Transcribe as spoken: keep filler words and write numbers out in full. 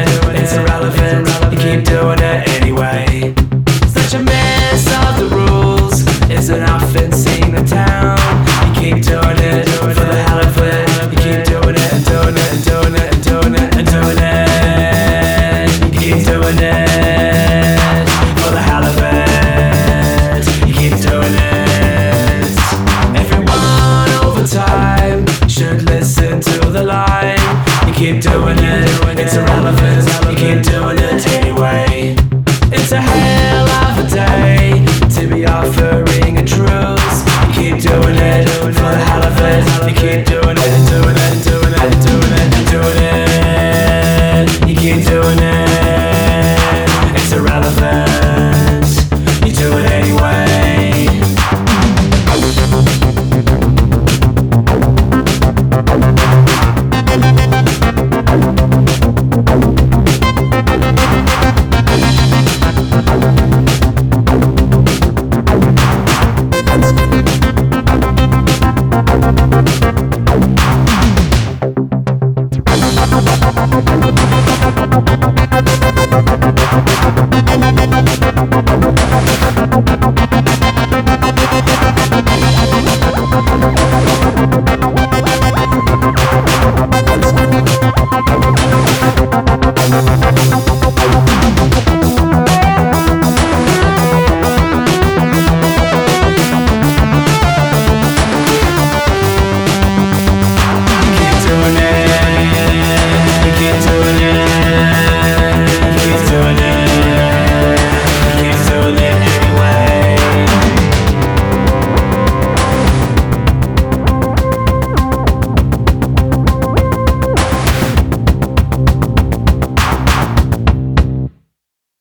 it, it's irrelevant. You keep doing it anyway. Such a mess of the rules, isn't often seen in town. You keep doing it for the hell of it. You keep doing it and doing it and doing it and doing it and doing it. You keep doing it for the hell of it. You keep doing it. Everyone over time should listen to the line. You keep doing it, it's irrelevant. You keep doing it anyway. It's a hell of a day to be offering a truce. You keep doing it for the hell of it. You keep doing it, doing it, doing it, doing it, doing it. You keep doing it.